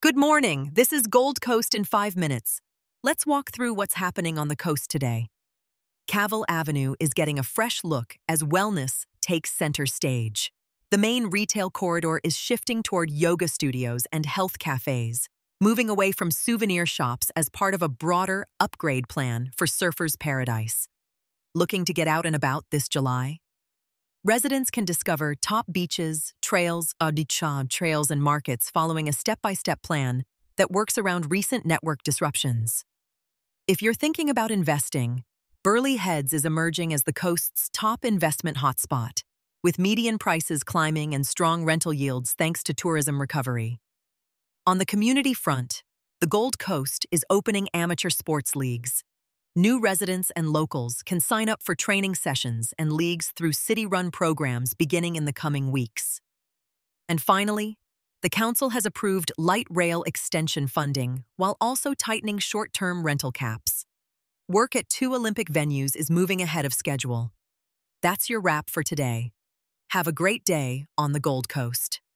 Good morning. This is Gold Coast in 5 minutes. Let's walk through what's happening on the coast today. Cavill Avenue is getting a fresh look as wellness takes center stage. The main retail corridor is shifting toward yoga studios and health cafes, moving away from souvenir shops as part of a broader upgrade plan for Surfers Paradise. Looking to get out and about this July? Residents can discover top beaches, trails, trails and markets following a step-by-step plan that works around recent network disruptions. If you're thinking about investing, Burleigh Heads is emerging as the coast's top investment hotspot, with median prices climbing and strong rental yields thanks to tourism recovery. On the community front, the Gold Coast is opening amateur sports leagues. New residents and locals can sign up for training sessions and leagues through city-run programs beginning in the coming weeks. And finally, the council has approved light rail extension funding while also tightening short-term rental caps. Work at 2 Olympic venues is moving ahead of schedule. That's your wrap for today. Have a great day on the Gold Coast.